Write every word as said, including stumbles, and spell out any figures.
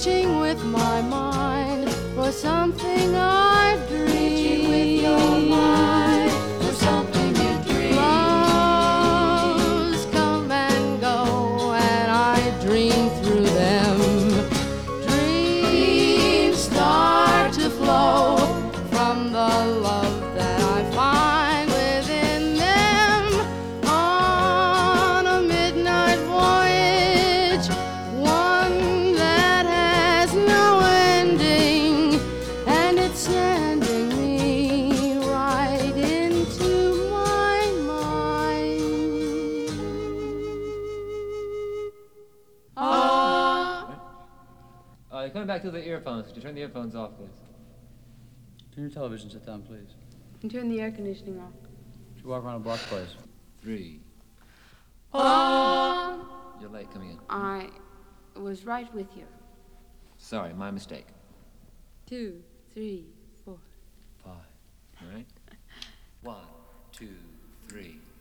reaching with my mind for something I've dreamed. Reaching with your mind for something you dream. Clouds come and go, and I dream through them. Dreams start to flow from the love that I find within them. On a midnight voyage, one that has no ending, and it's sending me right into my mind. Ah. Uh, coming back to the earphones. Could you turn the earphones off, please? Turn your television set down, please. And turn the air conditioning off. Should walk around a block, please. Three. Ah. You're late coming in. I was right with you. Sorry, my mistake. Two, three, four. Five. All right? One, two, three.